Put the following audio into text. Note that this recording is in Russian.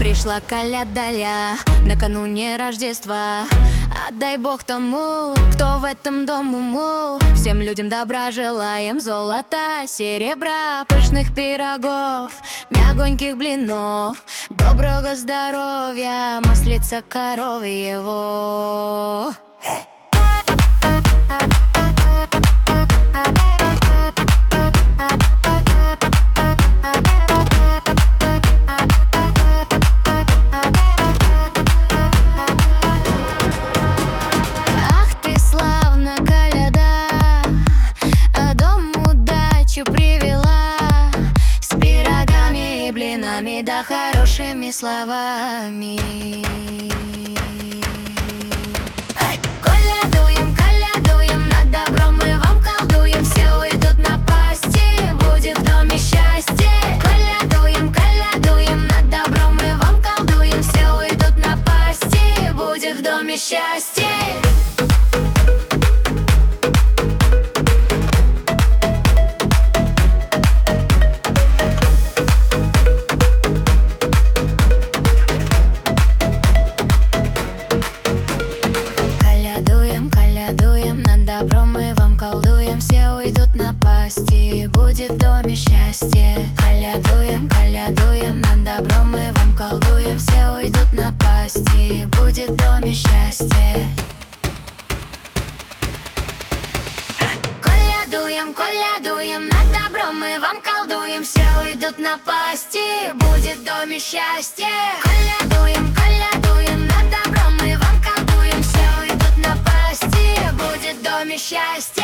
Пришла коляда накануне Рождества. Отдай Бог тому, кто в этом доме мол. Всем людям добра желаем, золота, серебра, пышных пирогов, мягоньких блинов, доброго здоровья, маслица коровьего. Да хорошими словами. Колядуем, колядуем, над добром мы вам колдуем. Все уйдут на пасти, будет в доме счастье. Колядуем, колядуем, над добром мы вам колдуем. Все уйдут на пасти, будет в доме счастье. Добром мы вам колдуем, все уйдут на пасти, будет в доме счастье. Колядуем, колядуем, над добром мы вам колдуем, все уйдут на пасти, будет в доме счастье. Колядуем, колядуем, над добром мы вам колдуем, все уйдут на пасти, будет в доме счастье. Колядуем, колядуем, над добром мы вам колдуем, все уйдут на пасти, будет в доме счастье.